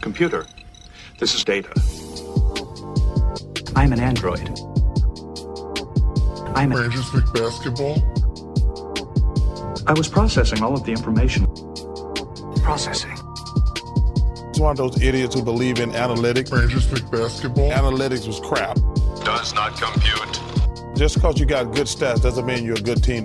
computer. This is data. I'm an android. I'm Rangers pick basketball. I was processing all of the information. processing. It's one of those idiots who believe in analytics. Rangers pick basketball. Analytics was crap. Does not compute. Just because you got good stats doesn't mean you're a good team.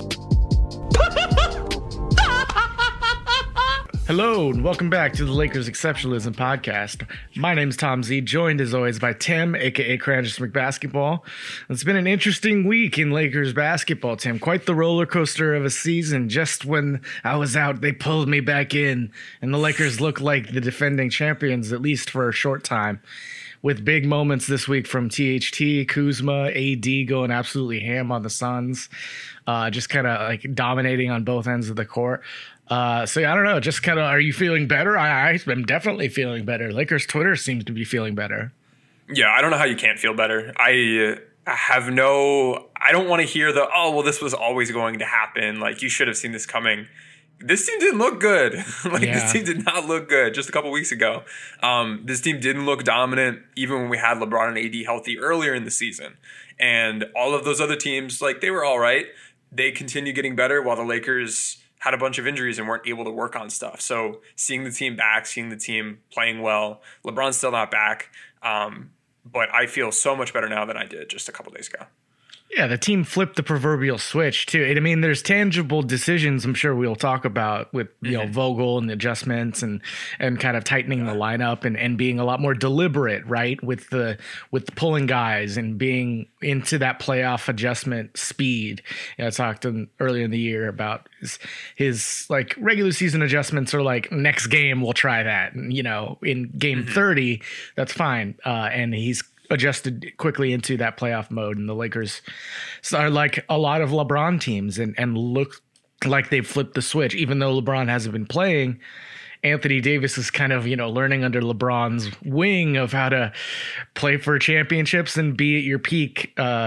Hello, and welcome back to the Lakers Exceptionalism Podcast. My name's Tom Z, joined as always by Tim, a.k.a. Crandis McBasketball. It's been an interesting week in Lakers basketball, Tim. Quite the roller coaster of a season. Just when I was out, they pulled me back in, and the Lakers look like the defending champions, at least for a short time, with big moments this week from THT, Kuzma, AD going absolutely ham on the Suns, just kind of like dominating on both ends of the court. So yeah, I don't know. Just kind of, are you feeling better? I am definitely feeling better. Lakers Twitter seems to be feeling better. Yeah, I don't know how you can't feel better. I don't want to hear this was always going to happen. Like, you should have seen this coming. This team didn't look good. This team did not look good just a couple weeks ago. This team didn't look dominant even when we had LeBron and AD healthy earlier in the season. And all of those other teams, they were all right. They continue getting better while the Lakers had a bunch of injuries and weren't able to work on stuff. So seeing the team back, seeing the team playing well, LeBron's still not back, but I feel so much better now than I did just a couple days ago. Yeah, the team flipped the proverbial switch too. I mean, there's tangible decisions I'm sure we'll talk about with Vogel and the adjustments and kind of tightening the lineup and being a lot more deliberate, right? With the pulling guys and being into that playoff adjustment speed. I talked earlier in the year about his like regular season adjustments are like next game we'll try that. And, in game 30, that's fine. And he's adjusted quickly into that playoff mode, and the Lakers are like a lot of LeBron teams and look like they've flipped the switch. Even though LeBron hasn't been playing, Anthony Davis is kind of, learning under LeBron's wing of how to play for championships and be at your peak,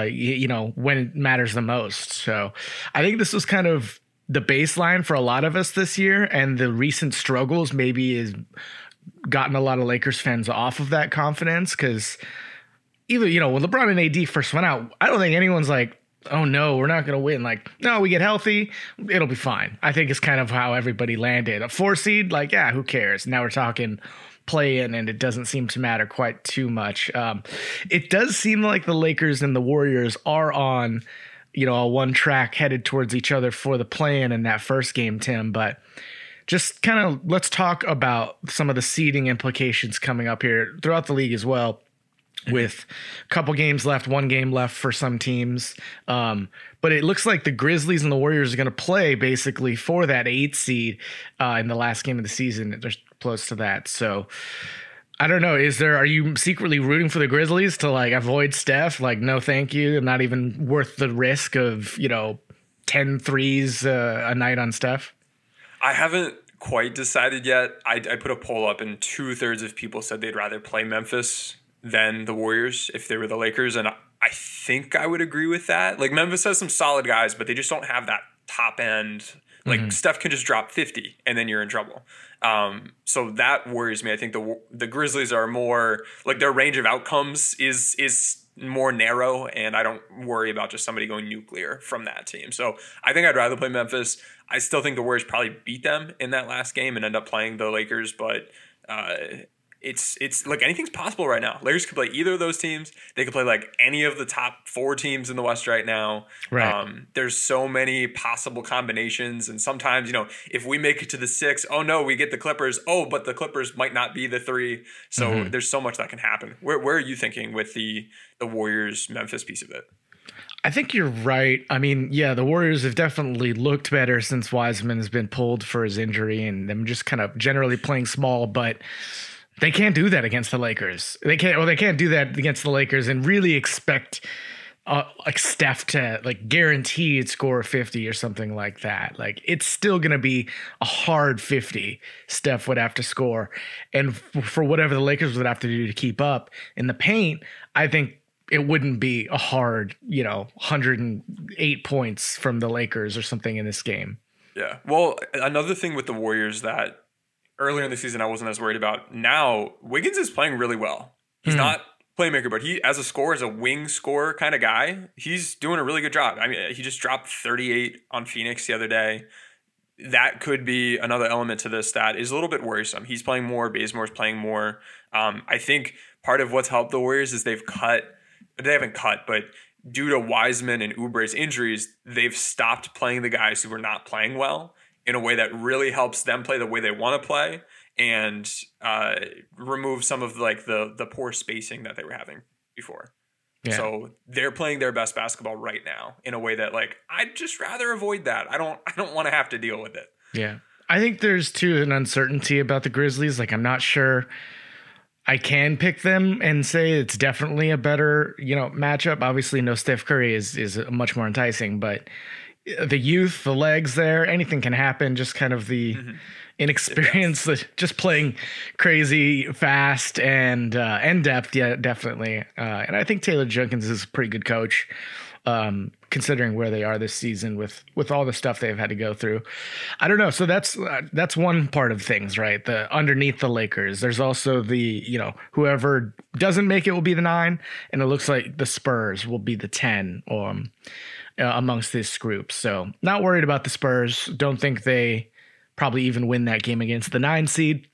when it matters the most. So I think this was kind of the baseline for a lot of us this year, and the recent struggles maybe has gotten a lot of Lakers fans off of that confidence, because even, when LeBron and AD first went out, I don't think anyone's like, oh no, we're not going to win. Like, no, we get healthy, it'll be fine. I think it's kind of how everybody landed. A 4 seed, who cares? Now we're talking play-in, and it doesn't seem to matter quite too much. It does seem like the Lakers and the Warriors are on, a one track headed towards each other for the play-in in that first game, Tim. But just kind of let's talk about some of the seeding implications coming up here throughout the league as well, with a couple games left, one game left for some teams. But it looks like the Grizzlies and the Warriors are going to play basically for that 8 seed in the last game of the season. They're close to that. So I don't know. Are you secretly rooting for the Grizzlies to avoid Steph? No, thank you. Not even worth the risk of, 10 threes a night on Steph. I haven't quite decided yet. I put a poll up and 2/3 of people said they'd rather play Memphis than the Warriors if they were the Lakers, and I think I would agree with that. Memphis has some solid guys, but they just don't have that top end. Steph can just drop 50 and then you're in trouble. So that worries me. I think the Grizzlies are more their range of outcomes is more narrow, and I don't worry about just somebody going nuclear from that team. So I think I'd rather play Memphis. I still think the Warriors probably beat them in that last game and end up playing the Lakers, but it's anything's possible right now. Lakers could play either of those teams. They could play any of the top 4 teams in the West right now. Right. There's so many possible combinations, and sometimes if we make it to the 6, oh no, we get the Clippers. Oh, but the Clippers might not be the 3. So there's so much that can happen. Where are you thinking with the Warriors Memphis piece of it? I think you're right. I mean, yeah, the Warriors have definitely looked better since Wiseman has been pulled for his injury, and them just kind of generally playing small, but they can't do that against the Lakers. They can't do that against the Lakers and really expect Steph to guaranteed score 50 or something like that. It's still going to be a hard 50 Steph would have to score. And for whatever the Lakers would have to do to keep up in the paint, I think it wouldn't be a hard, 108 points from the Lakers or something in this game. Yeah. Well, another thing with the Warriors that earlier in the season I wasn't as worried about. Now Wiggins is playing really well. He's not playmaker, but he as a scorer, as a wing scorer kind of guy, he's doing a really good job. I mean, he just dropped 38 on Phoenix the other day. That could be another element to this that is a little bit worrisome. He's playing more. Bazemore's playing more. I think part of what's helped the Warriors is they haven't cut, but due to Wiseman and Oubre's injuries, they've stopped playing the guys who were not playing well in a way that really helps them play the way they want to play and remove some of like the poor spacing that they were having before. Yeah. So they're playing their best basketball right now in a way that like I'd just rather avoid that. I don't want to have to deal with it. Yeah. I think there's too an uncertainty about the Grizzlies. Like I'm not sure I can pick them and say it's definitely a better, matchup. Obviously no Steph Curry is much more enticing, but the youth, the legs there, anything can happen. Just kind of the inexperience, just playing crazy fast and depth. Yeah, definitely. And I think Taylor Jenkins is a pretty good coach, considering where they are this season with all the stuff they've had to go through. I don't know. So that's one part of things, right? The underneath the Lakers, there's also the, whoever doesn't make it will be the 9. And it looks like the Spurs will be the 10 amongst this group. So not worried about the Spurs. Don't think they probably even win that game against the 9 seed.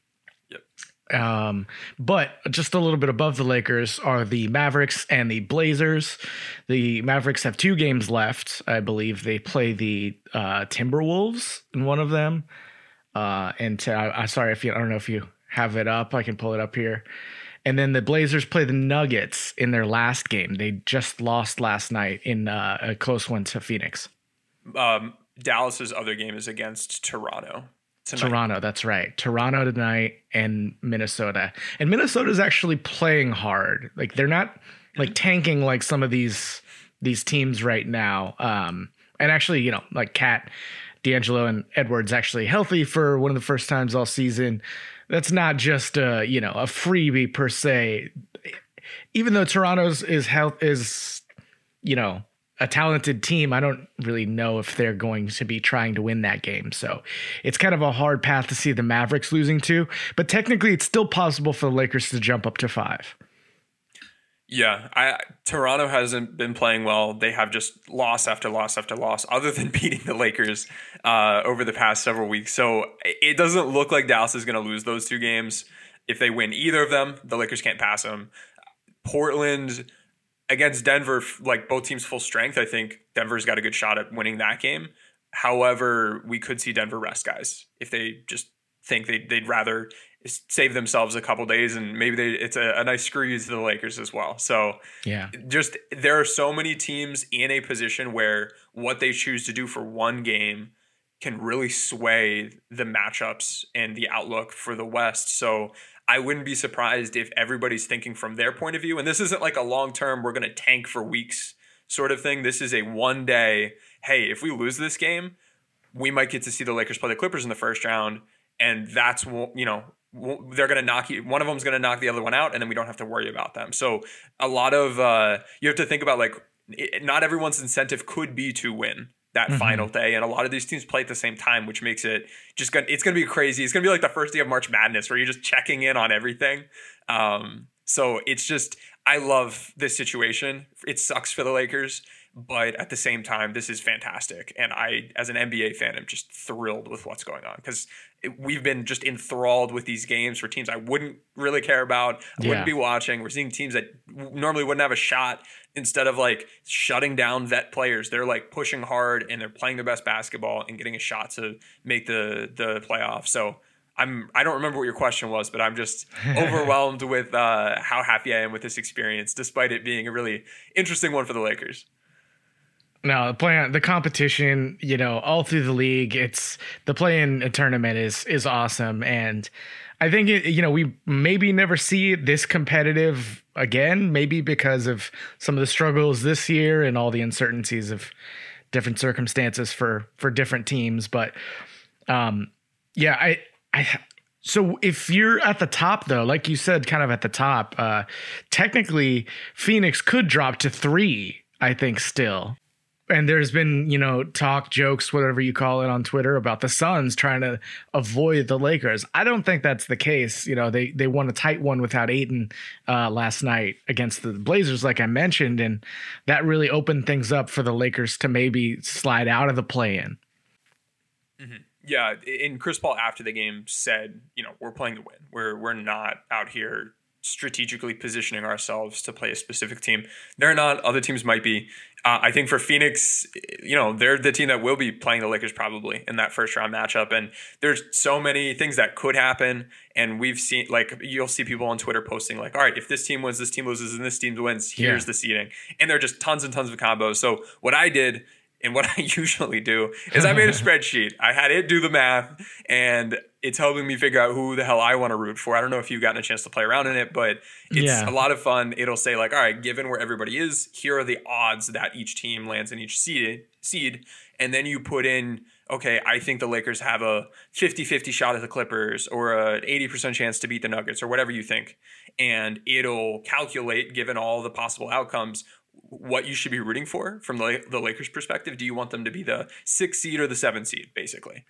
Yep. But just a little bit above the Lakers are the Mavericks and the Blazers. The Mavericks have 2 games left. I believe they play the Timberwolves in one of them. I'm sorry I don't know if you have it up. I can pull it up here. And then the Blazers play the Nuggets in their last game. They just lost last night in a close one to Phoenix. Dallas's other game is against Toronto tonight. Toronto, that's right. Toronto tonight and Minnesota. And Minnesota's actually playing hard. Like they're not like tanking like some of these teams right now. And actually, like Cat, D'Angelo, and Edwards actually healthy for one of the first times all season. That's not just a freebie per se. Even though Toronto's is a talented team, I don't really know if they're going to be trying to win that game. So it's kind of a hard path to see the Mavericks losing to, but technically it's still possible for the Lakers to jump up to 5. Yeah, Toronto hasn't been playing well. They have just loss after loss after loss, other than beating the Lakers over the past several weeks. So it doesn't look like Dallas is going to lose those 2 games. If they win either of them, the Lakers can't pass them. Portland against Denver, like both teams full strength, I think Denver's got a good shot at winning that game. However, we could see Denver rest guys if they just think they'd rather save themselves a couple days, and maybe it's a nice screw you to the Lakers as well. So yeah, just there are so many teams in a position where what they choose to do for one game can really sway the matchups and the outlook for the West. So I wouldn't be surprised if everybody's thinking from their point of view, and this isn't like a long-term, we're going to tank for weeks sort of thing. This is a one day, hey, if we lose this game, we might get to see the Lakers play the Clippers in the first round. And that's, they're going to knock you. One of them's going to knock the other one out, and then we don't have to worry about them. So a lot of, you have to think about like, not everyone's incentive could be to win that final day. And a lot of these teams play at the same time, which makes it it's going to be crazy. It's going to be like the first day of March Madness where you're just checking in on everything. So it's just, I love this situation. It sucks for the Lakers, but at the same time, this is fantastic. And I, as an NBA fan, am just thrilled with what's going on because we've been just enthralled with these games for teams I wouldn't really care about. I wouldn't be watching. We're seeing teams that normally wouldn't have a shot. Instead of like shutting down vet players, they're like pushing hard and they're playing their best basketball and getting a shot to make the playoffs. So I don't remember what your question was, but I'm just overwhelmed with how happy I am with this experience, despite it being a really interesting one for the Lakers. No, the competition, all through the league, it's the play-in tournament is awesome. And I think, we maybe never see it this competitive again, maybe because of some of the struggles this year and all the uncertainties of different circumstances for different teams. But so if you're at the top, though, like you said, kind of at the top, technically Phoenix could drop to 3, I think still. And there's been, talk, jokes, whatever you call it on Twitter about the Suns trying to avoid the Lakers. I don't think that's the case. They won a tight one without Ayton last night against the Blazers, like I mentioned, and that really opened things up for the Lakers to maybe slide out of the play-in. Mm-hmm. Yeah, and Chris Paul after the game said, we're playing to win. We're not out here strategically positioning ourselves to play a specific team. They're not. Other teams might be. I think for Phoenix, they're the team that will be playing the Lakers probably in that first round matchup. And there's so many things that could happen. And we've seen, you'll see people on Twitter posting all right, if this team wins, this team loses, and this team wins, here's the seeding. And there are just tons and tons of combos. So what I did, and what I usually do, is I made a spreadsheet. I had it do the math, and it's helping me figure out who the hell I want to root for. I don't know if you've gotten a chance to play around in it, but it's a lot of fun. It'll say all right, given where everybody is, here are the odds that each team lands in each seed. And then you put in, okay, I think the Lakers have a 50-50 shot at the Clippers or an 80% chance to beat the Nuggets or whatever you think. And it'll calculate, given all the possible outcomes, what you should be rooting for from the Lakers' perspective. Do you want them to be the 6th seed or the 7th seed, basically?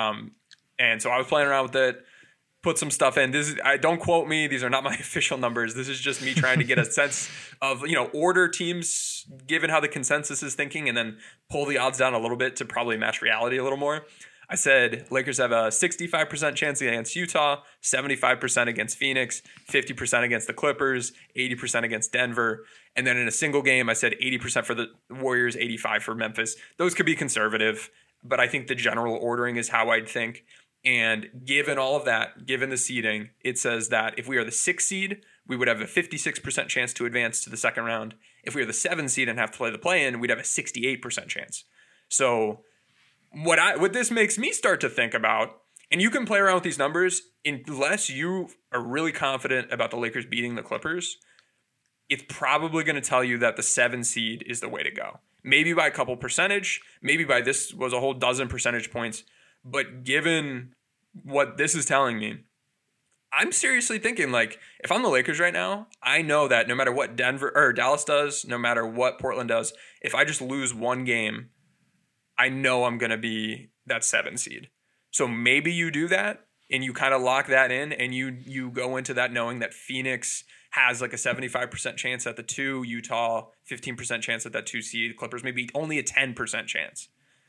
And so I was playing around with it, put some stuff in. Don't quote me. These are not my official numbers. This is just me trying to get a sense of, order teams given how the consensus is thinking, and then pull the odds down a little bit to probably match reality a little more. I said Lakers have a 65% chance against Utah, 75% against Phoenix, 50% against the Clippers, 80% against Denver. And then in a single game, I said 80% for the Warriors, 85% for Memphis. Those could be conservative, but I think the general ordering is how I'd think. And given all of that, given the seeding, it says that if we are the 6th seed, we would have a 56% chance to advance to the second round. If we are the 7th seed and have to play the play-in, we'd have a 68% chance. So what this makes me start to think about, and you can play around with these numbers, unless you are really confident about the Lakers beating the Clippers, it's probably going to tell you that the 7 seed is the way to go. Maybe by a couple percentage, maybe by this was a whole dozen percentage points. But given what this is telling me, I'm seriously thinking, if I'm the Lakers right now, I know that no matter what Denver or Dallas does, no matter what Portland does, if I just lose one game, I know I'm going to be that 7 seed. So maybe you do that and you kind of lock that in, and you go into that knowing that Phoenix has a 75% chance at the 2, Utah 15% chance at that 2 seed, Clippers maybe only a 10% chance.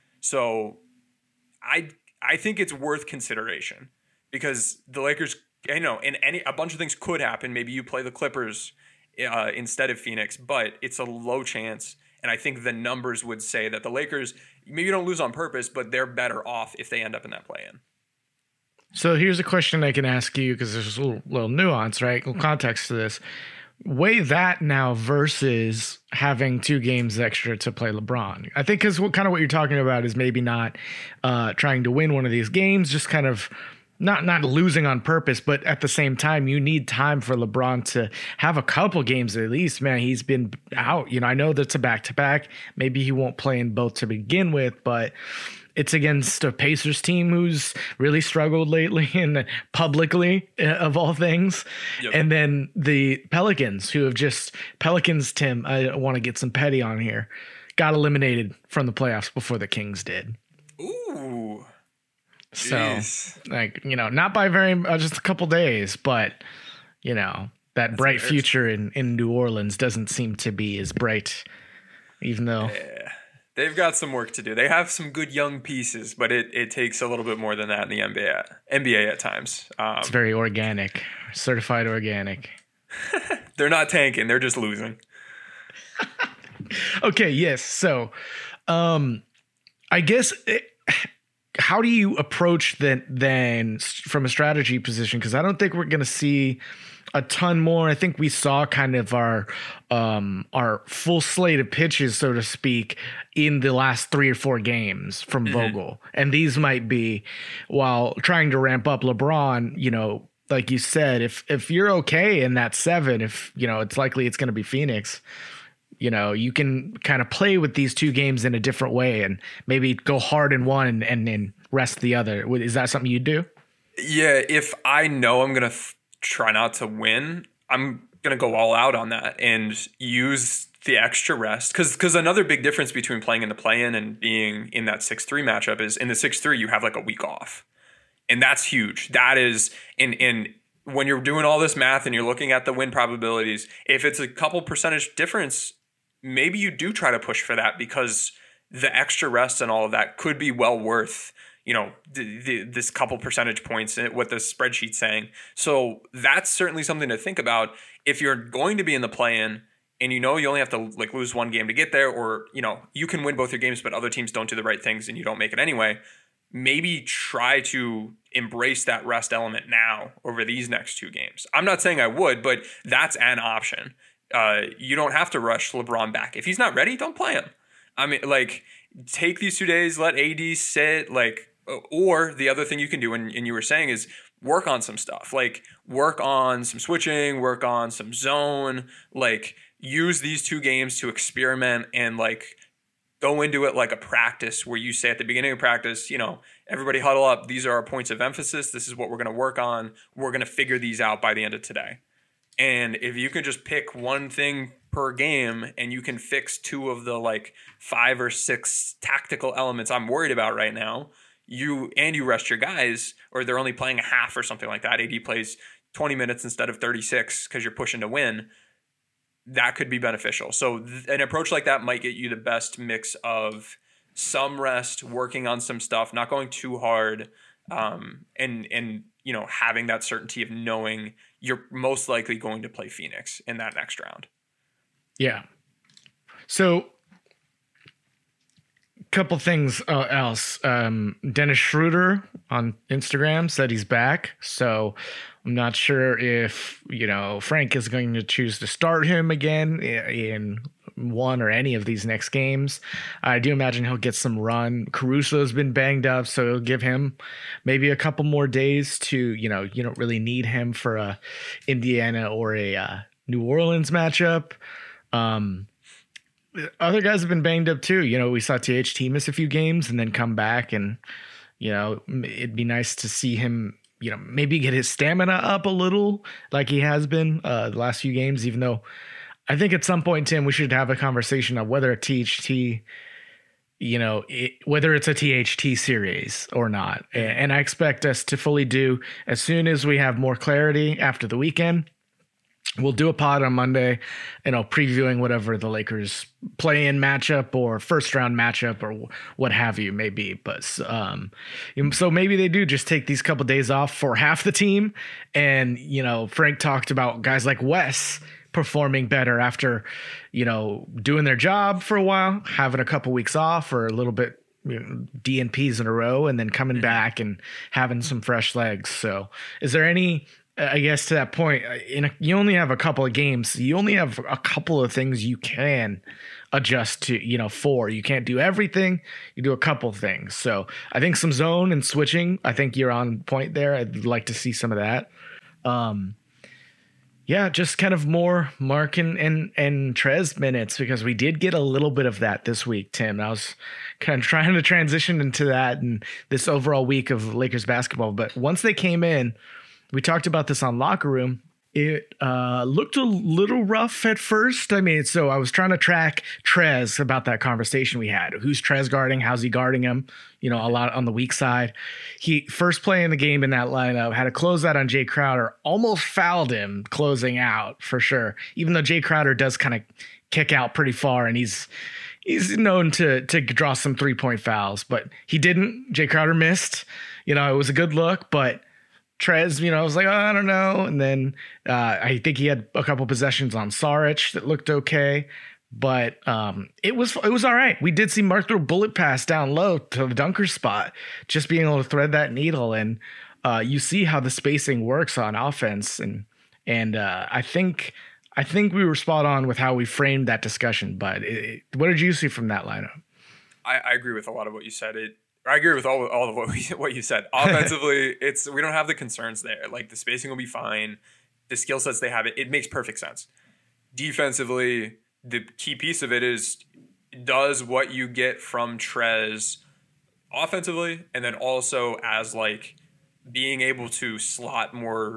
So I think it's worth consideration, because the Lakers, and a bunch of things could happen. Maybe you play the Clippers instead of Phoenix, but it's a low chance. And I think the numbers would say that the Lakers maybe don't lose on purpose, but they're better off if they end up in that play-in. So here's a question I can ask you, because there's a little nuance, right? Little context to this. Weigh that now versus having 2 games extra to play LeBron. I think because what you're talking about is maybe not trying to win one of these games, just kind of not losing on purpose, but at the same time, you need time for LeBron to have a couple games at least. Man, he's been out. I know that's a back-to-back. Maybe he won't play in both to begin with, but it's against a Pacers team who's really struggled lately and publicly, of all things. Yep. And then the Pelicans, Tim, I want to get some petty on here, got eliminated from the playoffs before the Kings did. Ooh. Jeez. So, not by just a couple days, but, that that's bright future in New Orleans doesn't seem to be as bright, even though... Yeah. They've got some work to do. They have some good young pieces, but it takes a little bit more than that in the NBA at times. It's very organic, certified organic. They're not tanking. They're just losing. Okay, yes. So I guess how do you approach then from a strategy position? Because I don't think we're going to see a ton more. I think we saw kind of our full slate of pitches, so to speak, in the last 3 or 4 games from Vogel. And these might be, while trying to ramp up LeBron, like you said, if you're okay in that 7, if, it's likely it's going to be Phoenix, you can kind of play with these 2 games in a different way and maybe go hard in one and then rest the other. Is that something you do? Yeah. If I know I'm going to try not to win, I'm going to go all out on that and use the extra rest, because another big difference between playing in the play-in and being in that 6-3 matchup is in the 6-3 you have like a week off, and that's huge. That is in when you're doing all this math and you're looking at the win probabilities, if it's a couple percentage difference, maybe you do try to push for that, because the extra rest and all of that could be well worth, you know, this couple percentage points, what the spreadsheet's saying. So that's certainly something to think about if you're going to be in the play-in and you know you only have to like lose one game to get there, or you know you can win both your games but other teams don't do the right things and you don't make it anyway. Maybe try to embrace that rest element now over these next 2 games. I'm not saying I would, but that's an option. You don't have to rush LeBron back. If he's not ready, don't play him. I mean, like, take these 2 days, let AD sit, like, or the other thing you can do, and you were saying, is work on some stuff. Like, work on some switching, work on some zone, like, use these 2 games to experiment and, like, go into it like a practice where you say at the beginning of practice, you know, everybody huddle up. These are our points of emphasis. This is what we're going to work on. We're going to figure these out by the end of today. And if you can just pick one thing per game and you can fix 2 of the like 5 or 6 tactical elements I'm worried about right now, you rest your guys, or they're only playing a half or something like that. AD plays 20 minutes instead of 36 because you're pushing to win. That could be beneficial. So an approach like that might get you the best mix of some rest, working on some stuff, not going too hard, and you know, having that certainty of knowing you're most likely going to play Phoenix in that next round. Yeah. So couple things else. Dennis Schroeder on Instagram said he's back. So I'm not sure if, you know, Frank is going to choose to start him again in one or any of these next games. I do imagine he'll get some run. Caruso's been banged up, so it'll give him maybe a couple more days to, you know, you don't really need him for a Indiana or a New Orleans matchup. Other guys have been banged up too. You know, we saw THT miss a few games and then come back, and, you know, it'd be nice to see him, you know, maybe get his stamina up a little like he has been the last few games, even though I think at some point, Tim, we should have a conversation of whether a THT, you know, whether it's a THT series or not. And I expect us to fully do as soon as we have more clarity after the weekend. We'll do a pod on Monday, you know, previewing whatever the Lakers play-in matchup or first-round matchup or what have you may be. But so maybe they do just take these couple days off for half the team. And, you know, Frank talked about guys like Wes performing better after, you know, doing their job for a while, having a couple weeks off or a little bit, you know, DNPs in a row, and then coming back and having some fresh legs. So is there any... I guess to that point, you only have a couple of games. You only have a couple of things you can adjust to, you know, for. You can't do everything. You do a couple things. So I think some zone and switching, I think you're on point there. I'd like to see some of that. Yeah, just kind of more Mark and Trez minutes, because we did get a little bit of that this week, Tim. I was kind of trying to transition into that and this overall week of Lakers basketball. But once they came in, we talked about this on Locker Room. It looked a little rough at first. I mean, so I was trying to track Trez about that conversation we had. Who's Trez guarding? How's he guarding him? You know, a lot on the weak side. He first play in the game in that lineup, had a closeout on Jay Crowder, almost fouled him closing out for sure. Even though Jay Crowder does kind of kick out pretty far, and he's known to draw some 3-point fouls, but he didn't. Jay Crowder missed. You know, it was a good look, but Trez, you know, I was like, oh, I don't know. And then I think he had a couple possessions on Saric that looked okay, but it was all right. We did see Mark throw a bullet pass down low to the dunker spot, just being able to thread that needle. And you see how the spacing works on offense. And I think we were spot on with how we framed that discussion. But what did you see from that lineup? I agree with a lot of what you said. I agree with all of what you said. Offensively, we don't have the concerns there. Like, the spacing will be fine. The skill sets they have, it makes perfect sense. Defensively, the key piece of it is, does what you get from Trez offensively, and then also as like being able to slot more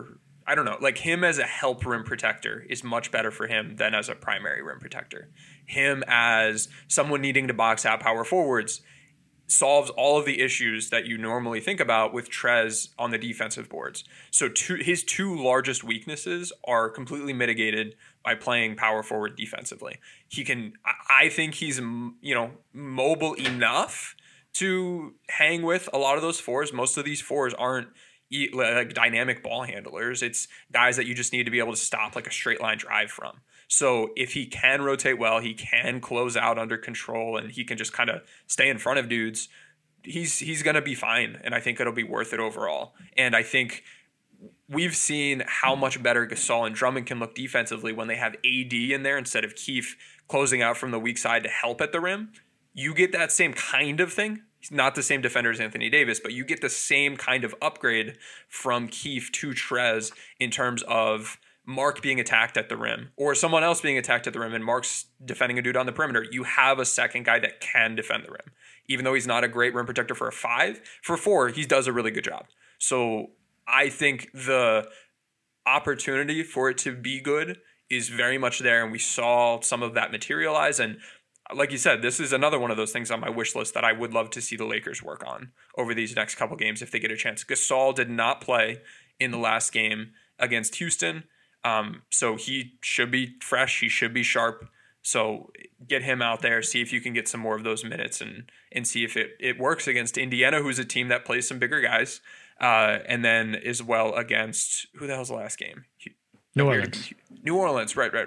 I don't know, like him as a help rim protector is much better for him than as a primary rim protector. Him as someone needing to box out power forwards solves all of the issues that you normally think about with Trez on the defensive boards. So his two largest weaknesses are completely mitigated by playing power forward defensively. I think he's, mobile enough to hang with a lot of those fours. Most of these fours aren't like dynamic ball handlers. It's guys that you just need to be able to stop like a straight line drive from. So if he can rotate well, he can close out under control, and he can just kind of stay in front of dudes, he's going to be fine. And I think it'll be worth it overall. And I think we've seen how much better Gasol and Drummond can look defensively when they have AD in there instead of Keith closing out from the weak side to help at the rim. You get that same kind of thing. He's not the same defender as Anthony Davis, but you get the same kind of upgrade from Keith to Trez in terms of Mark being attacked at the rim or someone else being attacked at the rim and Mark's defending a dude on the perimeter. You have a second guy that can defend the rim. Even though he's not a great rim protector for a 5, for 4, he does a really good job. So I think the opportunity for it to be good is very much there, and we saw some of that materialize. And like you said, this is another one of those things on my wish list that I would love to see the Lakers work on over these next couple games if they get a chance. Gasol did not play in the last game against Houston. So he should be fresh. He should be sharp. So get him out there, see if you can get some more of those minutes and see if it works against Indiana, who's a team that plays some bigger guys. And then as well against, who the hell's the last game? New Orleans. New Orleans. Right.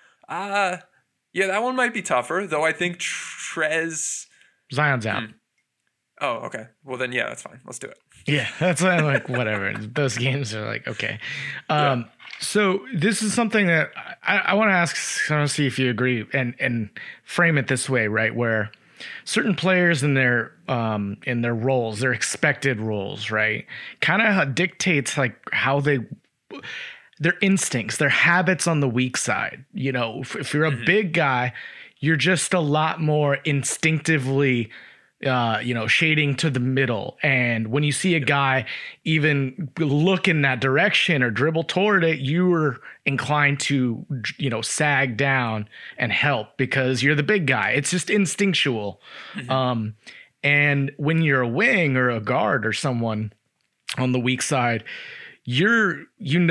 Yeah, that one might be tougher, though I think Trez. Zion's out. Oh, okay. Well, then, yeah, that's fine. Let's do it. Yeah, that's why I'm like, whatever. Those games are like, okay. So this is something that I want to ask, I want to see if you agree and frame it this way, right? Where certain players in their roles, their expected roles, right, kind of dictates like how their instincts, their habits on the weak side. You know, if you're a big guy, you're just a lot more instinctively shading to the middle. And when you see a guy even look in that direction or dribble toward it, you are inclined to, sag down and help because you're the big guy. It's just instinctual. And when you're a wing or a guard or someone on the weak side, you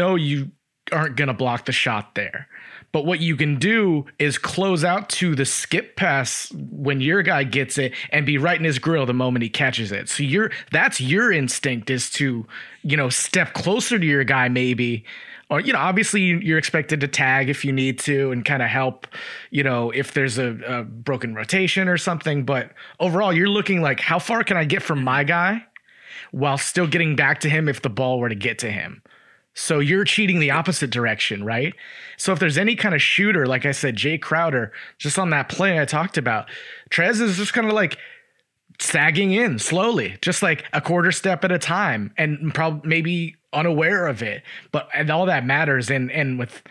aren't going to block the shot there. But what you can do is close out to the skip pass when your guy gets it and be right in his grill the moment he catches it. So that's your instinct is to, step closer to your guy maybe. Or, obviously you're expected to tag if you need to and kind of help, if there's a broken rotation or something. But overall, you're looking like, how far can I get from my guy while still getting back to him if the ball were to get to him? So you're cheating the opposite direction, right? So if there's any kind of shooter, like I said, Jay Crowder, just on that play I talked about, Trez is just kind of like sagging in slowly, just like a quarter step at a time and probably maybe unaware of it. And all that matters. And with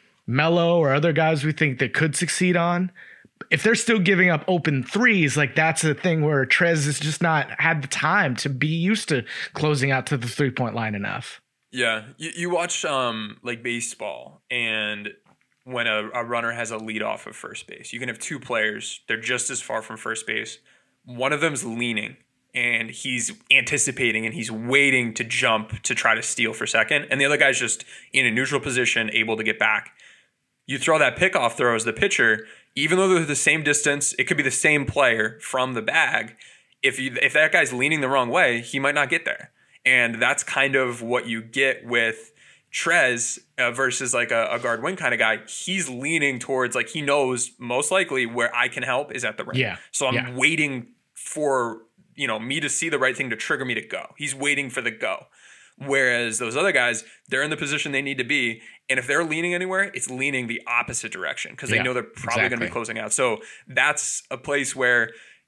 Melo or other guys we think that could succeed on, if they're still giving up open threes, like that's the thing where Trez has just not had the time to be used to closing out to the 3-point line enough. Yeah, you watch like baseball, and when a runner has a lead off of first base, you can have two players. They're just as far from first base. One of them's leaning, and he's anticipating, and he's waiting to jump to try to steal for second, and the other guy's just in a neutral position, able to get back. You throw that pickoff throw as the pitcher, even though they're the same distance, it could be the same player from the bag. If that guy's leaning the wrong way, he might not get there. And that's kind of what you get with Trez versus like a guard wing kind of guy. He's leaning towards, like, he knows most likely where I can help is at the rim. Yeah. So I'm waiting for, me to see the right thing to trigger me to go. He's waiting for the go. Whereas those other guys, they're in the position they need to be. And if they're leaning anywhere, it's leaning the opposite direction because they know they're probably going to be closing out. So that's a place where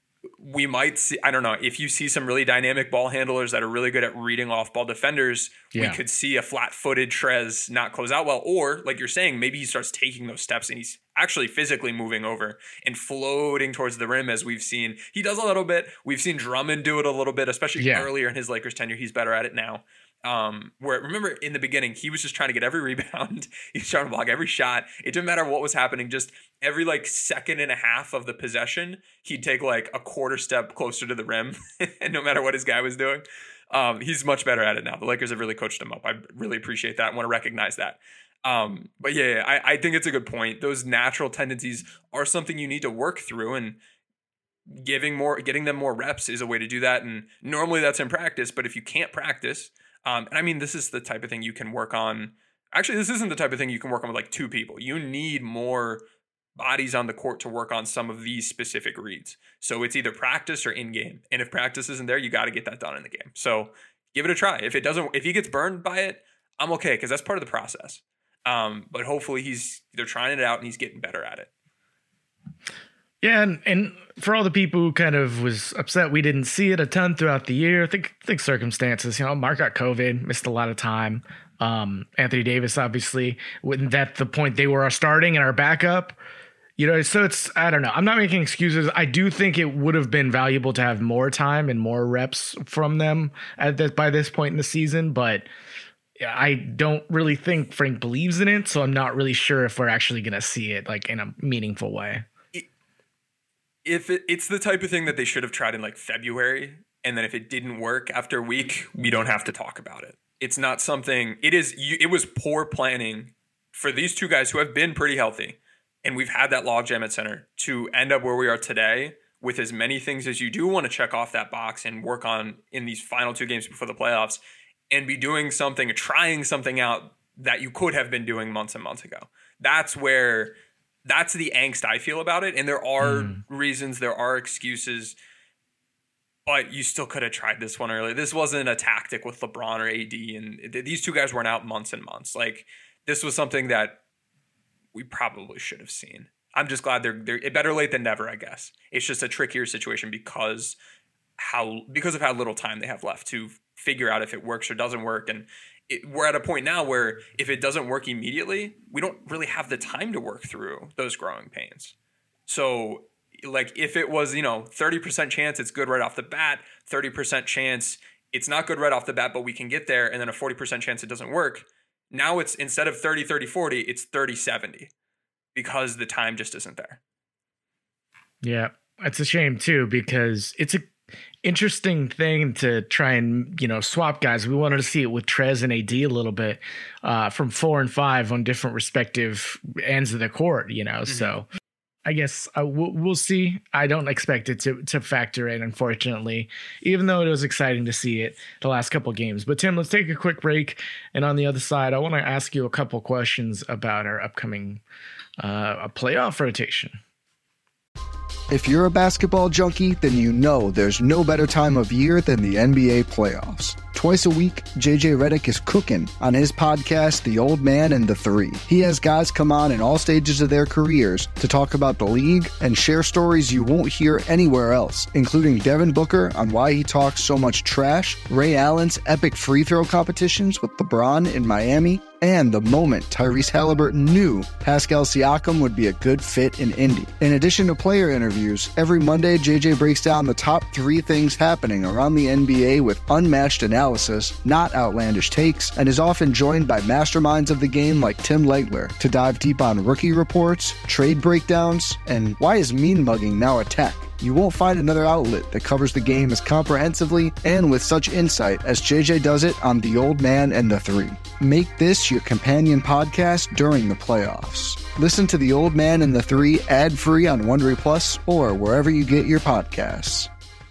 we might see, I don't know, if you see some really dynamic ball handlers that are really good at reading off ball defenders, we could see a flat-footed Trez not close out well. Or, like you're saying, maybe he starts taking those steps and he's actually physically moving over and floating towards the rim, as we've seen. He does a little bit. We've seen Drummond do it a little bit, especially earlier in his Lakers tenure. He's better at it now. Where remember in the beginning, he was just trying to get every rebound. He was trying to block every shot. It didn't matter what was happening. Just every like second and a half of the possession, he'd take like a quarter step closer to the rim, and no matter what his guy was doing. He's much better at it now. The Lakers have really coached him up. I really appreciate that. I want to recognize that. But I think it's a good point. Those natural tendencies are something you need to work through, and getting them more reps is a way to do that. And normally that's in practice, but if you can't practice, and I mean, this is the type of thing you can work on. Actually, this isn't the type of thing you can work on with like two people. You need more bodies on the court to work on some of these specific reads. So it's either practice or in game. And if practice isn't there, you got to get that done in the game. So give it a try. If he gets burned by it, I'm okay, because that's part of the process. But hopefully he's either trying it out and he's getting better at it. Yeah, and for all the people who kind of was upset we didn't see it a ton throughout the year, I think circumstances, Mark got COVID, missed a lot of time. Anthony Davis, obviously, wasn't that the point they were our starting and our backup? So it's, I don't know. I'm not making excuses. I do think it would have been valuable to have more time and more reps from them by this point in the season, but I don't really think Frank believes in it, so I'm not really sure if we're actually going to see it like in a meaningful way. It's the type of thing that they should have tried in like February, and then if it didn't work after a week, we don't have to talk about it. It's not something. It was poor planning for these two guys who have been pretty healthy, and we've had that logjam at center to end up where we are today with as many things as you do want to check off that box and work on in these final two games before the playoffs, and be doing something, trying something out that you could have been doing months and months ago. That's the angst I feel about it. And there are reasons, there are excuses, but you still could have tried this one earlier. This wasn't a tactic with LeBron or AD, and these two guys weren't out months and months. Like, this was something that we probably should have seen. I'm just glad they're better late than never, I guess. It's just a trickier situation because of how little time they have left to figure out if it works or doesn't work. And we're at a point now where if it doesn't work immediately, we don't really have the time to work through those growing pains. So like if it was, 30% chance it's good right off the bat, 30% chance it's not good right off the bat, but we can get there, and then a 40% chance it doesn't work. Now it's, instead of 30, 30, 40, it's 30, 70 because the time just isn't there. Yeah, it's a shame too, because it's a interesting thing to try and, swap guys. We wanted to see it with Trez and AD a little bit from 4 and 5 on different respective ends of the court, so I guess we'll see. I don't expect it to factor in, unfortunately, even though it was exciting to see it the last couple of games. But Tim, let's take a quick break. And on the other side, I want to ask you a couple questions about our upcoming playoff rotation. If you're a basketball junkie, then you know there's no better time of year than the NBA playoffs. Twice a week, JJ Redick is cooking on his podcast, The Old Man and the Three. He has guys come on in all stages of their careers to talk about the league and share stories you won't hear anywhere else, including Devin Booker on why he talks so much trash, Ray Allen's epic free throw competitions with LeBron in Miami, and the moment Tyrese Halliburton knew Pascal Siakam would be a good fit in Indy. In addition to player interviews, every Monday JJ breaks down the top 3 things happening around the NBA with unmatched analysis, not outlandish takes, and is often joined by masterminds of the game like Tim Legler to dive deep on rookie reports, trade breakdowns, and why is mean mugging now a tech? You won't find another outlet that covers the game as comprehensively and with such insight as JJ does it on The Old Man and the Three. Make this your companion podcast during the playoffs. Listen to The Old Man and the Three ad-free on Wondery Plus or wherever you get your podcasts.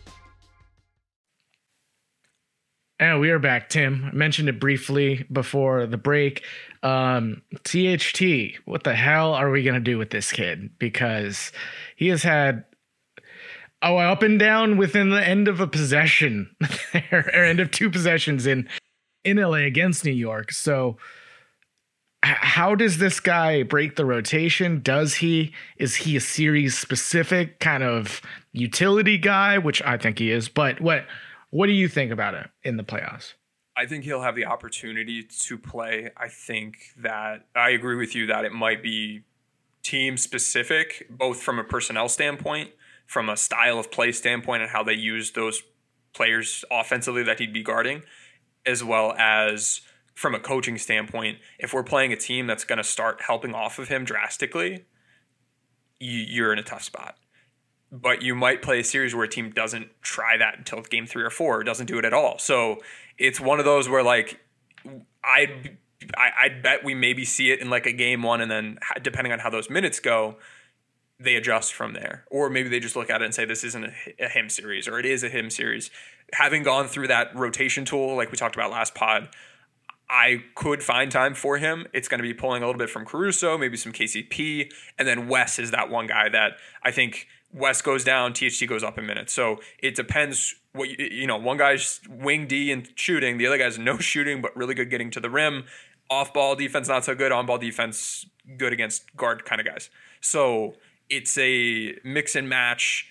And we are back, Tim. I mentioned it briefly before the break. THT, what the hell are we going to do with this kid? Because he has had up and down within the end of a possession or end of 2 possessions in LA against New York. So how does this guy break the rotation? Is he a series specific kind of utility guy, which I think he is, but what do you think about it in the playoffs? I think he'll have the opportunity to play. I think that I agree with you that it might be team specific, both from a personnel standpoint, from a style of play standpoint, and how they use those players offensively that he'd be guarding, as well as from a coaching standpoint. If we're playing a team that's going to start helping off of him drastically, you're in a tough spot. But you might play a series where a team doesn't try that until game 3 or 4, or doesn't do it at all. So it's one of those where, like, I'd bet we maybe see it in like a game 1, and then depending on how those minutes go, they adjust from there. Or maybe they just look at it and say, this isn't a him series, or it is a him series. Having gone through that rotation tool, like we talked about last pod, I could find time for him. It's going to be pulling a little bit from Caruso, maybe some KCP, and then Wes is that one guy that I think Wes goes down, THT goes up in minutes. So it depends what one guy's wing D and shooting, the other guy's no shooting but really good getting to the rim. Off ball defense not so good, on ball defense good against guard kind of guys. So it's a mix and match,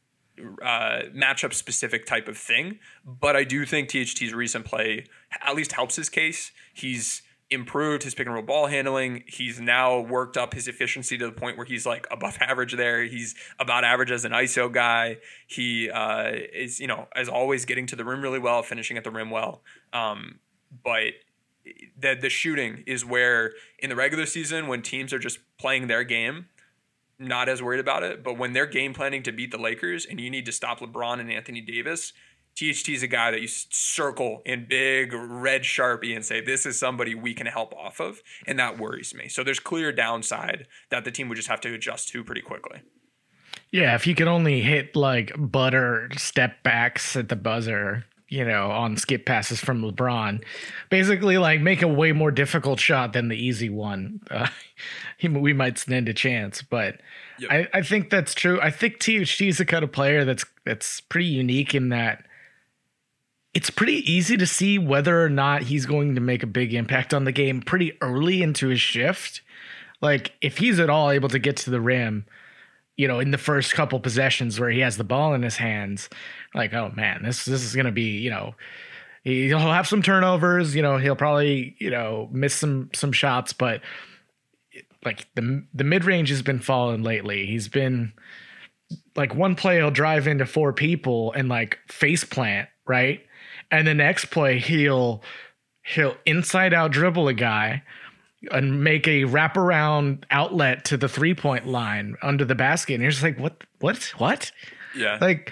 matchup specific type of thing. But I do think THT's recent play at least helps his case. He's improved his pick and roll ball handling. He's now worked up his efficiency to the point where he's like above average there. He's about average as an ISO guy. He is, as always, getting to the rim really well, finishing at the rim well. But the shooting is where in the regular season, when teams are just playing their game, not as worried about it. But when they're game planning to beat the Lakers and you need to stop LeBron and Anthony Davis, THT is a guy that you circle in big red Sharpie and say, this is somebody we can help off of. And that worries me. So there's clear downside that the team would just have to adjust to pretty quickly. Yeah, if you could only hit like butter step backs at the buzzer, on skip passes from LeBron, basically like make a way more difficult shot than the easy one, we might stand a chance. But yep. I think that's true. I think THT is the kind of player that's pretty unique in that it's pretty easy to see whether or not he's going to make a big impact on the game pretty early into his shift. Like if he's at all able to get to the rim, in the first couple possessions where he has the ball in his hands, like, oh man, this is going to be, he'll have some turnovers, he'll probably, miss some shots, but like the mid-range has been falling lately. He's been like one play, he'll drive into 4 people and like face plant, right? And the next play, he'll inside out dribble a guy and make a wraparound outlet to the 3-point line under the basket. And you're just like, what? Yeah. Like,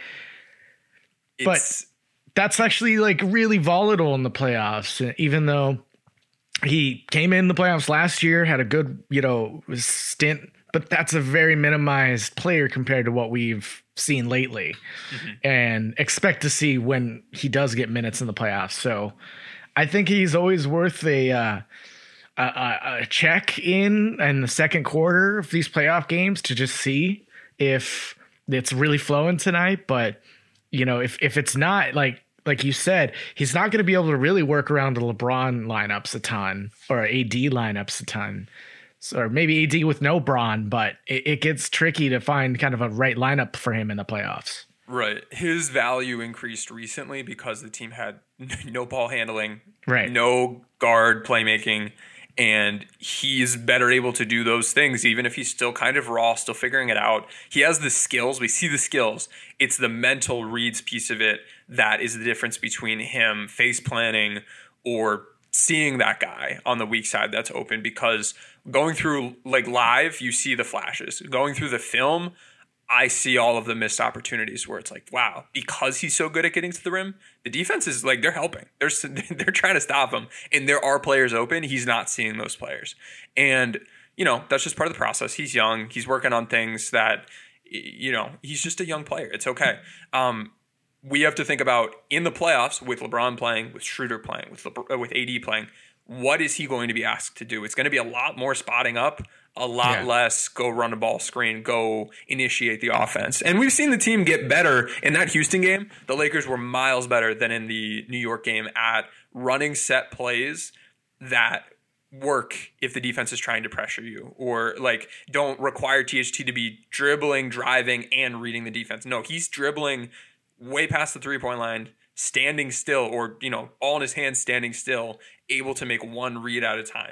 but that's actually like really volatile in the playoffs, even though he came in the playoffs last year, had a good, stint, but that's a very minimized player compared to what we've seen lately, and expect to see when he does get minutes in the playoffs. So I think he's always worth a check in the second quarter of these playoff games to just see if it's really flowing tonight. But if it's not, like you said, he's not going to be able to really work around the LeBron lineups a ton or AD lineups a ton. So, or maybe AD with no Bron, but it gets tricky to find kind of a right lineup for him in the playoffs. Right. His value increased recently because the team had no ball handling, right, no guard playmaking, and he's better able to do those things, even if he's still kind of raw, still figuring it out. He has the skills. We see the skills. It's the mental reads piece of it that is the difference between him face planning or seeing that guy on the weak side that's open, because going through like live, you see the flashes. Going through the film, I see all of the missed opportunities where it's like, wow, because he's so good at getting to the rim, the defense is like, they're helping. They're trying to stop him. And there are players open. He's not seeing those players. And, that's just part of the process. He's young. He's working on things that, he's just a young player. It's okay. We have to think about in the playoffs with LeBron playing, with Schroeder playing, with AD playing, what is he going to be asked to do? It's going to be a lot more spotting up, a lot less go run a ball screen, go initiate the offense. And we've seen the team get better in that Houston game. The Lakers were miles better than in the New York game at running set plays that work if the defense is trying to pressure you, or like don't require THT to be dribbling, driving, and reading the defense. No, he's dribbling way past the 3-point line, standing still, or, all in his hands, standing still, able to make one read at a time.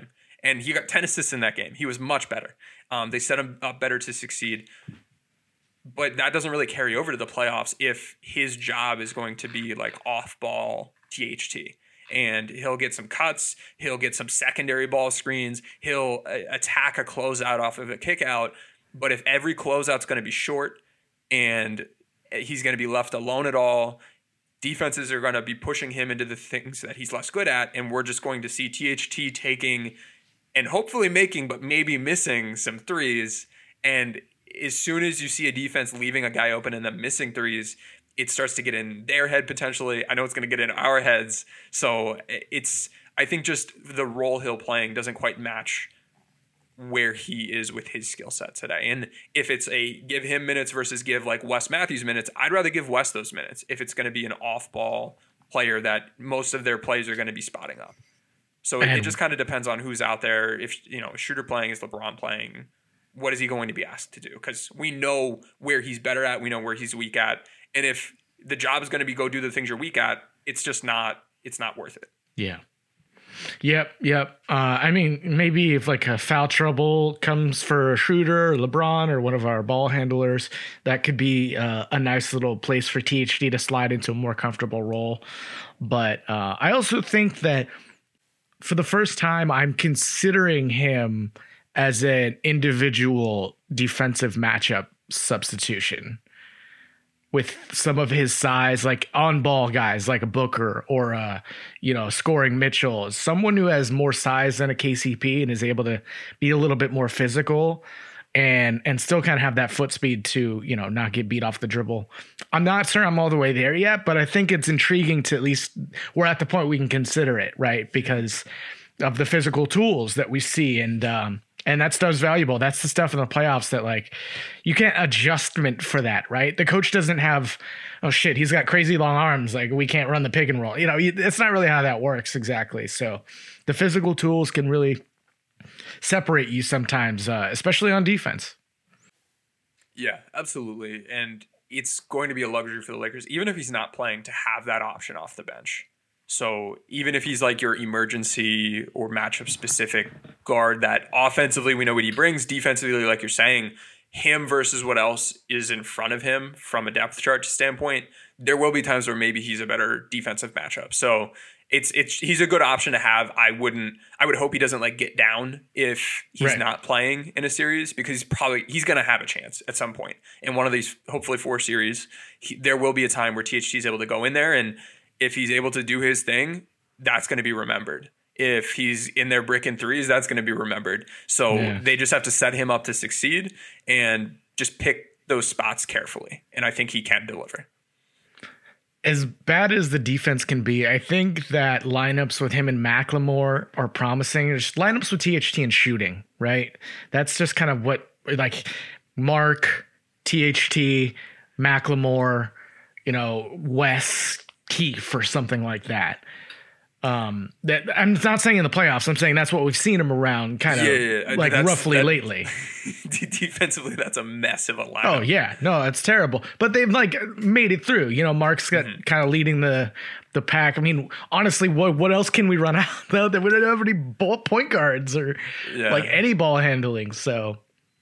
And he got 10 assists in that game. He was much better. They set him up better to succeed. But that doesn't really carry over to the playoffs if his job is going to be like off-ball THT. And he'll get some cuts. He'll get some secondary ball screens. He'll attack a closeout off of a kick out. But if every closeout's going to be short and he's going to be left alone at all, defenses are going to be pushing him into the things that he's less good at. And we're just going to see THT taking and hopefully making, but maybe missing some threes. And as soon as you see a defense leaving a guy open and then missing threes, it starts to get in their head potentially. I know it's going to get in our heads. So I think just the role he'll playing doesn't quite match where he is with his skill set today. And if it's a give him minutes versus give like Wes Matthews minutes, I'd rather give Wes those minutes if it's going to be an off-ball player that most of their plays are going to be spotting up. So it just kind of depends on who's out there. If, a shooter playing, is LeBron playing, what is he going to be asked to do? Because we know where he's better at. We know where he's weak at. And if the job is going to be go do the things you're weak at, it's not worth it. Yeah. Yep. I mean, maybe if like a foul trouble comes for a shooter or LeBron or one of our ball handlers, that could be a nice little place for THT to slide into a more comfortable role. But I also think that for the first time, I'm considering him as an individual defensive matchup substitution with some of his size, like on ball guys like a Booker or a, scoring Mitchell, someone who has more size than a KCP and is able to be a little bit more physical and still kind of have that foot speed to, not get beat off the dribble. I'm not sure I'm all the way there yet, but I think it's intriguing to at least we're at the point we can consider it, right? Because of the physical tools that we see. And that stuff's valuable. That's the stuff in the playoffs that like you can't adjustment for that, right? The coach doesn't have, oh shit, he's got crazy long arms. Like we can't run the pick and roll. It's not really how that works exactly. So the physical tools can really separate you sometimes, especially on defense. Yeah, absolutely. And it's going to be a luxury for the Lakers, even if he's not playing, to have that option off the bench. So even if he's like your emergency or matchup specific guard that offensively we know what he brings, defensively, like you're saying, him versus what else is in front of him from a depth chart standpoint, there will be times where maybe he's a better defensive matchup. So he's a good option to have. I would hope he doesn't like get down if he's not playing in a series, because he's going to have a chance at some point in one of these hopefully 4 series. There will be a time where THT is able to go in there, and if he's able to do his thing, that's going to be remembered. If he's in there bricking threes, that's going to be remembered. So They just have to set him up to succeed and just pick those spots carefully. And I think he can deliver. As bad as the defense can be, I think that lineups with him and McLemore are promising. Just lineups with THT and shooting, right? That's just kind of what, like, Mark, THT, McLemore, Wes, Keefe or something like that. That I'm not saying in the playoffs. I'm saying that's what we've seen him around kind of roughly lately. Defensively, that's a mess of a lineup. Oh yeah, no, it's terrible. But they've like made it through. Mark's got kind of leading the pack. I mean, honestly, what else can we run out though? That we don't have any point guards or like any ball handling. So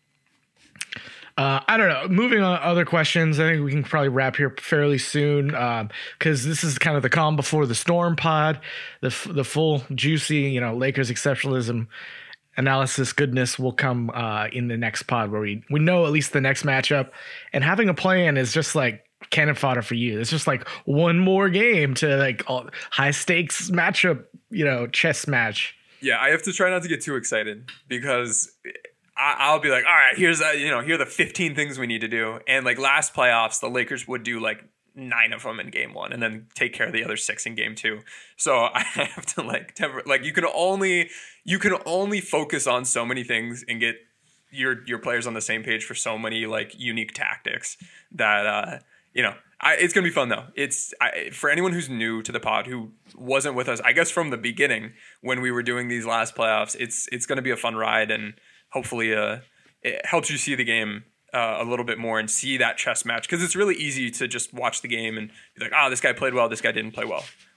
I don't know. Moving on to other questions, I think we can probably wrap here fairly soon because this is kind of the calm before the storm pod, the full juicy, Lakers exceptionalism analysis goodness will come in the next pod where we know at least the next matchup, and having a plan is just like cannon fodder for you. It's just like one more game to like high stakes matchup, chess match. Yeah, I have to try not to get too excited because I'll be like, all right, here are the 15 things we need to do. And like last playoffs, the Lakers would do like 9 of them in game 1 and then take care of the other 6 in game 2. So I have to you can only focus on so many things and get your players on the same page for so many like unique tactics that, it's going to be fun though. For anyone who's new to the pod, who wasn't with us, I guess from the beginning when we were doing these last playoffs, it's going to be a fun ride, and hopefully it helps you see the game a little bit more and see that chess match, because it's really easy to just watch the game and be like, this guy played well, this guy didn't play well.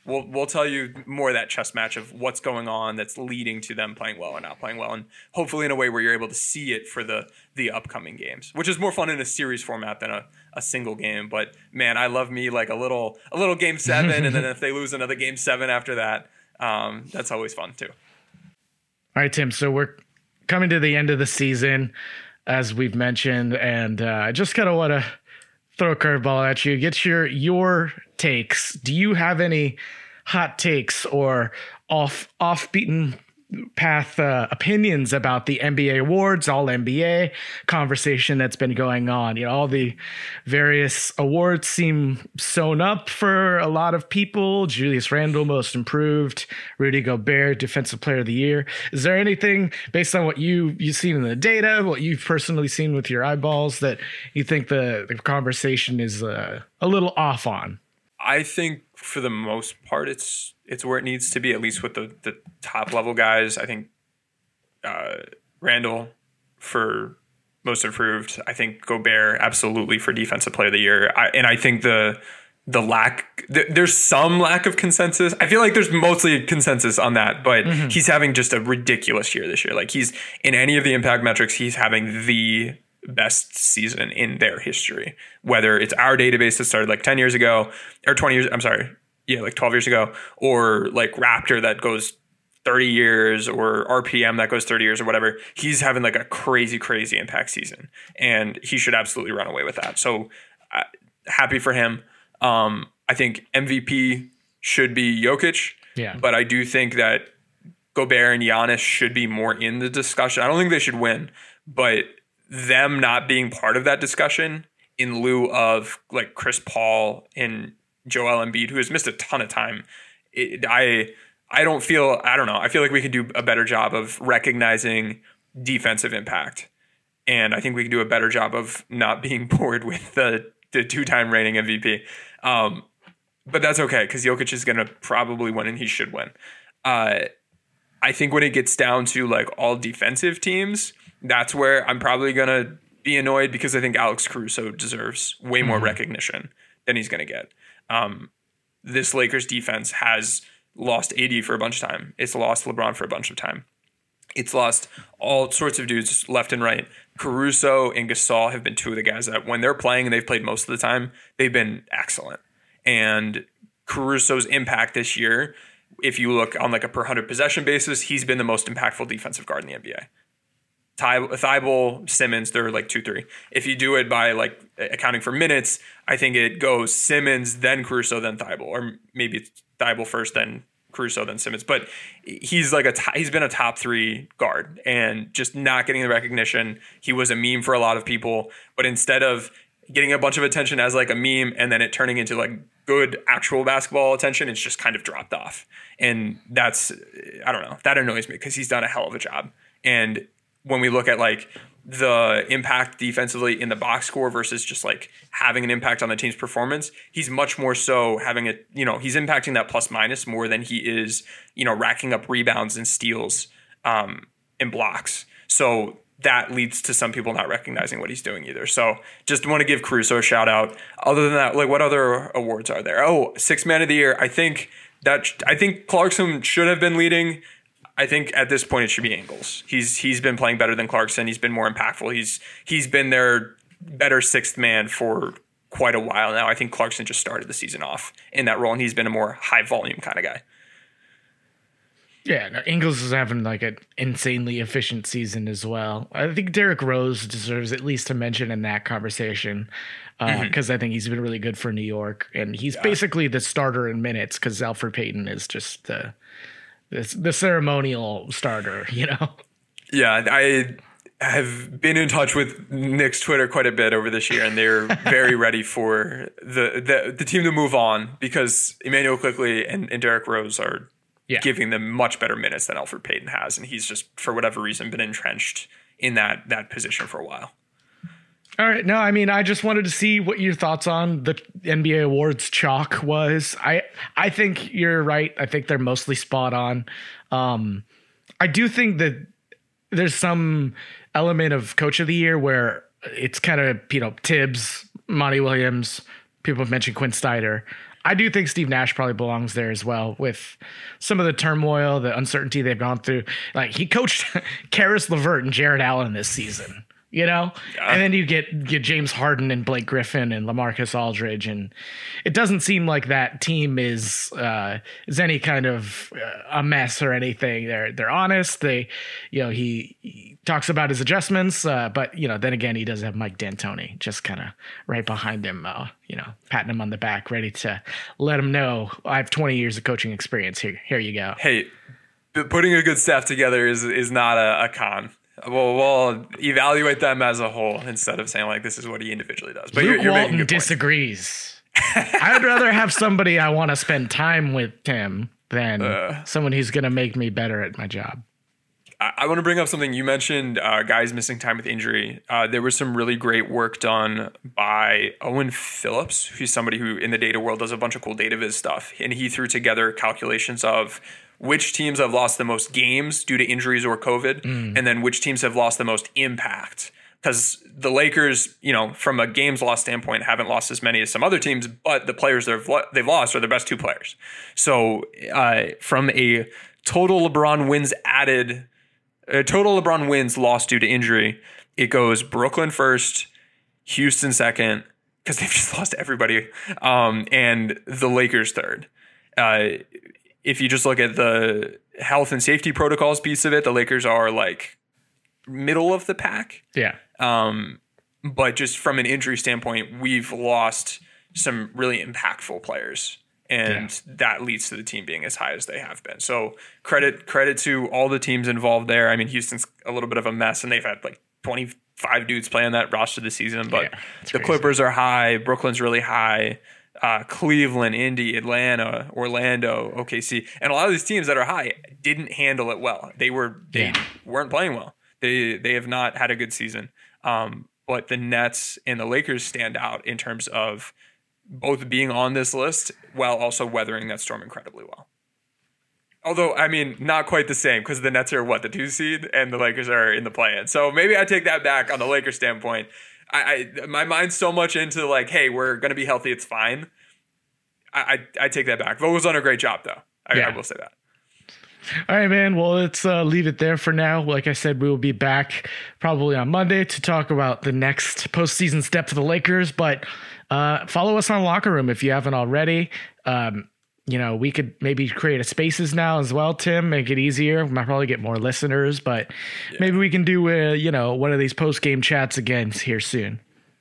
we'll tell you more of that chess match of what's going on that's leading to them playing well or not playing well, and hopefully in a way where you're able to see it for the upcoming games, which is more fun in a series format than a single game. But man, I love me like a little game 7, and then if they lose another game 7 after that, that's always fun too. All right, Tim. So we're coming to the end of the season, as we've mentioned, and I just kind of want to throw a curveball at you. Get your takes. Do you have any hot takes or off beaten path opinions about the NBA awards, all NBA conversation that's been going on? You know, all the various awards seem sewn up for a lot of people. Julius Randle, most improved. Rudy Gobert, defensive player of the year. Is there anything based on what you've seen in the data, what you've personally seen with your eyeballs, that you think the conversation is a little off on? I think for the most part, it's where it needs to be, at least with the top level guys. I think Randall for most improved. I think Gobert absolutely for defensive player of the year. I think the there's some lack of consensus. I feel like there's mostly consensus on that, but he's having just a ridiculous year this year. Like, he's in any of the impact metrics, he's having the best season in their history, whether it's our database that started like 10 years ago or 20 years. I'm sorry. Yeah. Like 12 years ago, or like Raptor that goes 30 years, or RPM that goes 30 years, or whatever. He's having like a crazy impact season, and he should absolutely run away with that. So happy for him. I think MVP should be Jokic, but I do think that Gobert and Giannis should be more in the discussion. I don't think they should win, but them not being part of that discussion in lieu of like Chris Paul and Joel Embiid, who has missed a ton of time. I don't know. I feel like we could do a better job of recognizing defensive impact. And I think we could do a better job of not being bored with the 2-time reigning MVP. But that's okay, because Jokic is going to probably win, and he should win. I think when it gets down to like all defensive teams, that's where I'm probably going to be annoyed, because I think Alex Caruso deserves way more recognition than he's going to get. This Lakers defense has lost AD for a bunch of time. It's lost LeBron for a bunch of time. It's lost all sorts of dudes left and right. Caruso and Gasol have been two of the guys that when they're playing, and they've played most of the time, they've been excellent. And Caruso's impact this year, if you look on like a per 100 possession basis, he's been the most impactful defensive guard in the NBA. Thibault, Simmons, they're like 2-3. If you do it by like accounting for minutes, I think it goes Simmons, then Caruso, then Thibault, or maybe it's Thibault first, then Caruso, then Simmons. But he's like he's been a top 3 guard, and just not getting the recognition. He was a meme for a lot of people, but instead of getting a bunch of attention as like a meme and then it turning into like good actual basketball attention, it's just kind of dropped off. And that's, I don't know, that annoys me, because he's done a hell of a job. And when we look at like the impact defensively in the box score versus just like having an impact on the team's performance, he's much more so having he's impacting that plus minus more than he is, racking up rebounds and steals and blocks. So that leads to some people not recognizing what he's doing either. So just want to give Caruso a shout out. Other than that, like, what other awards are there? Oh, 6th man of the year. I think Clarkson should have been leading. I think at this point it should be Ingles. He's been playing better than Clarkson. He's been more impactful. He's been their better 6th man for quite a while now. I think Clarkson just started the season off in that role, and he's been a more high volume kind of guy. Yeah, no, Ingles is having like an insanely efficient season as well. I think Derrick Rose deserves at least a mention in that conversation, because I think he's been really good for New York, and he's basically the starter in minutes, because Elfrid Payton is just the ceremonial starter, Yeah, I have been in touch with Knicks Twitter quite a bit over this year, and they're very ready for the team to move on, because Emmanuel Quickley and Derrick Rose are giving them much better minutes than Elfrid Payton has, and he's just, for whatever reason, been entrenched in that position for a while. All right. No, I mean, I just wanted to see what your thoughts on the NBA awards chalk was. I think you're right. I think they're mostly spot on. I do think that there's some element of coach of the year where it's kind of, Tibbs, Monty Williams, people have mentioned Quinn Snyder. I do think Steve Nash probably belongs there as well with some of the turmoil, the uncertainty they've gone through. Like, he coached Karis LeVert and Jared Allen this season, you know? Yeah. And then you get James Harden and Blake Griffin and LaMarcus Aldridge, and it doesn't seem like that team is any kind of a mess or anything. They're honest. He talks about his adjustments, but then again, he does have Mike D'Antoni just kind of right behind him, patting him on the back, ready to let him know, I have 20 years of coaching experience here. Here you go. Hey, putting a good staff together is not a con. We'll evaluate them as a whole instead of saying like this is what he individually does. But Luke you're Walton making good disagrees. I'd rather have somebody I want to spend time with, Tim, than someone who's going to make me better at my job. I want to bring up something you mentioned, guys missing time with injury. There was some really great work done by Owen Phillips, who's somebody who in the data world does a bunch of cool data viz stuff. And he threw together calculations of which teams have lost the most games due to injuries or COVID, and then which teams have lost the most impact. Because the Lakers, from a games lost standpoint, haven't lost as many as some other teams, but the players they've lost are their best two players. So from a total LeBron wins lost due to injury, it goes Brooklyn first, Houston second, because they've just lost everybody, and the Lakers third. If you just look at the health and safety protocols piece of it, the Lakers are like middle of the pack. Yeah. But just from an injury standpoint, we've lost some really impactful players, and that leads to the team being as high as they have been. So credit to all the teams involved there. I mean, Houston's a little bit of a mess, and they've had like 25 dudes play on that roster this season, but the Clippers are high. Brooklyn's really high. Cleveland, Indy, Atlanta, Orlando, OKC, and a lot of these teams that are high didn't handle it well. They weren't playing well. They have not had a good season. But the Nets and the Lakers stand out in terms of both being on this list while also weathering that storm incredibly well. Although, I mean, not quite the same, because the Nets are the 2 seed and the Lakers are in the play-in. So maybe I take that back on the Lakers standpoint. My mind's so much into like, hey, we're going to be healthy, it's fine. I take that back. Vogel's done a great job, though. I will say that. All right, man. Well, let's leave it there for now. Like I said, we will be back probably on Monday to talk about the next postseason step for the Lakers. But follow us on Locker Room if you haven't already. We could maybe create a Spaces now as well, Tim, make it easier. We might probably get more listeners, but maybe we can do one of these post-game chats again here soon.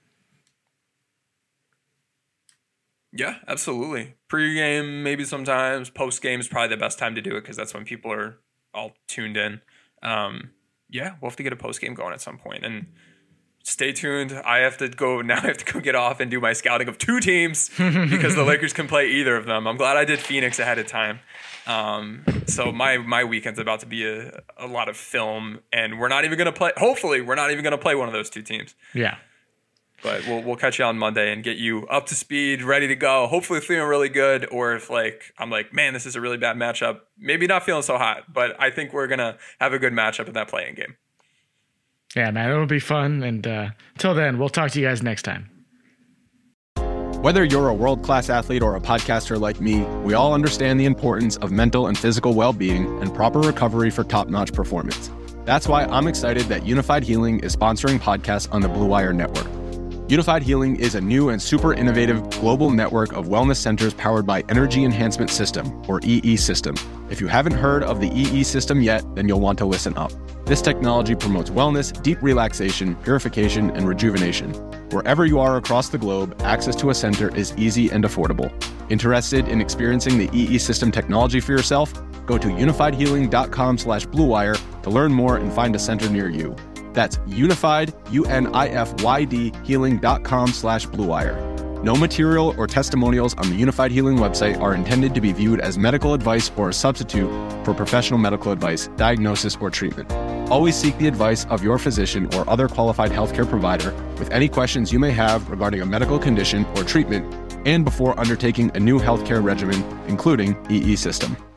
Yeah, absolutely. Pre-game, maybe sometimes. Post-game is probably the best time to do it because that's when people are all tuned in. We'll have to get a post-game going at some point. And stay tuned. I have to go get off and do my scouting of 2 teams because the Lakers can play either of them. I'm glad I did Phoenix ahead of time. So my weekend's about to be a lot of film, and we're not even going to play. Hopefully, we're not even going to play one of those 2 teams. Yeah. But we'll catch you on Monday and get you up to speed, ready to go. Hopefully feeling really good. Or if I'm like, man, this is a really bad matchup. Maybe not feeling so hot, but I think we're gonna have a good matchup in that play-in game. Yeah, man, it'll be fun. And till then, we'll talk to you guys next time. Whether you're a world-class athlete or a podcaster like me, we all understand the importance of mental and physical well-being and proper recovery for top-notch performance. That's why I'm excited that Unified Healing is sponsoring podcasts on the Blue Wire Network. Unified Healing is a new and super innovative global network of wellness centers powered by Energy Enhancement System, or EE System. If you haven't heard of the EE System yet, then you'll want to listen up. This technology promotes wellness, deep relaxation, purification, and rejuvenation. Wherever you are across the globe, access to a center is easy and affordable. Interested in experiencing the EE System technology for yourself? Go to unifiedhealing.com/bluewire to learn more and find a center near you. That's unified, UNIFYD, healing.com/bluewire. No material or testimonials on the Unified Healing website are intended to be viewed as medical advice or a substitute for professional medical advice, diagnosis, or treatment. Always seek the advice of your physician or other qualified healthcare provider with any questions you may have regarding a medical condition or treatment and before undertaking a new healthcare regimen, including EE System.